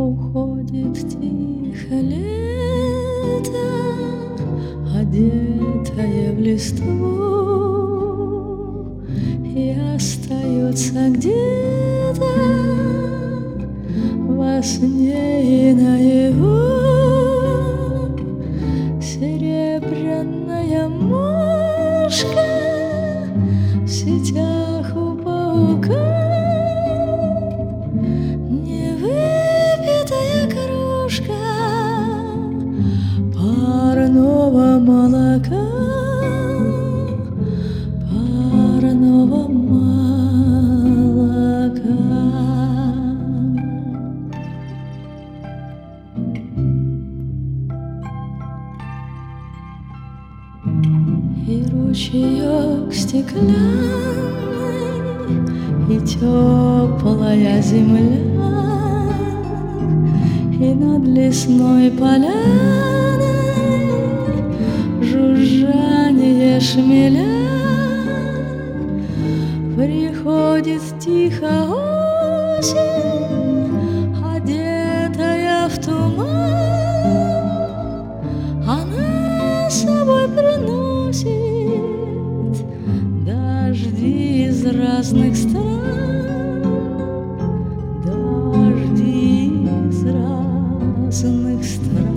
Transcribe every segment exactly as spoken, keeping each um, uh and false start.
Уходит тихо лето, одетое в листву, и остается где-то во сне и наяву серебряная мушка в сетях у паука. Парного молока, парного молока. И ручеек стеклянный, и теплая земля, и над лесной поляной жужжание шмеля. Приходит тихо осень, одетая в туман. Она с собой приносит дожди из разных стран, дожди из разных стран.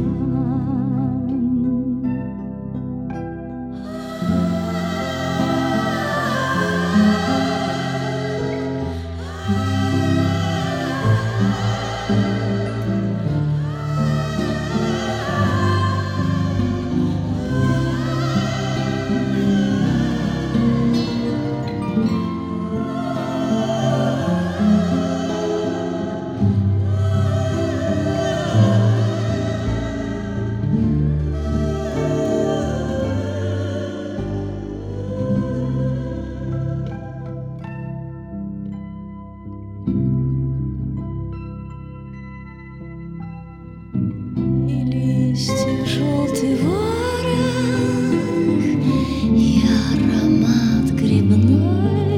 Листьев желтый ворох и аромат грибной,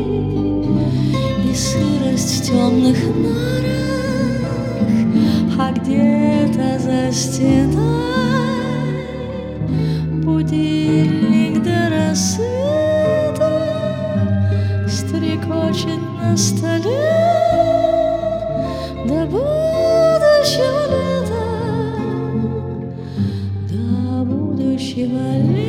и сырость в темных норах, а где-то за стеной будильник до рассвета стрекочет на столе до будущего лета. Будущего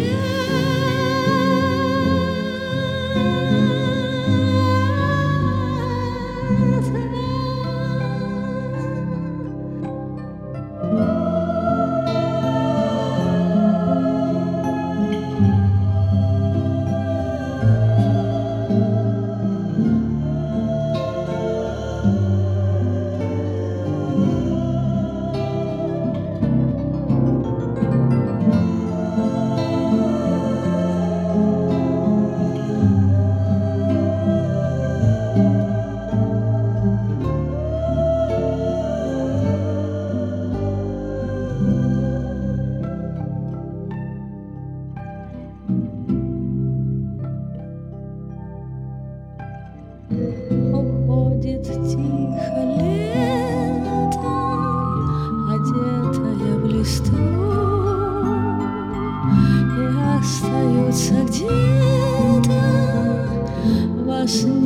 уходит тихо лето, одетое в листву, и остаются где-то во сне